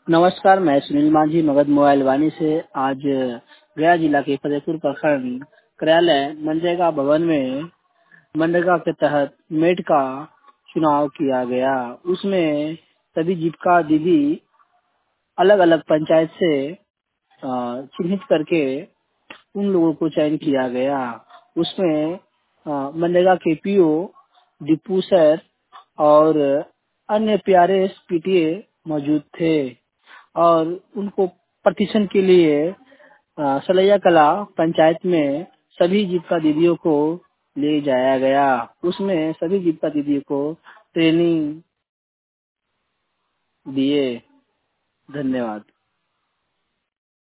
नमस्कार, मैं सुनील मांझी मगध मोबाइल वाणी से आज गया जिला के फतेहपुर प्रखंड कार्यालय मनरेगा भवन में मनरेगा के तहत मेट का चुनाव किया गया। उसमें सभी जीविका दीदी अलग अलग पंचायत से चिन्हित करके उन लोगों को चयन किया गया। उसमें मनरेगा के पीओ, डिपू सर और अन्य प्यारे पीटीए मौजूद थे और उनको प्रशिक्षण के लिए सलैया कला पंचायत में सभी जीविका दीदियों को ले जाया गया। उसमें सभी जीविका दीदियों को ट्रेनिंग दिए। धन्यवाद।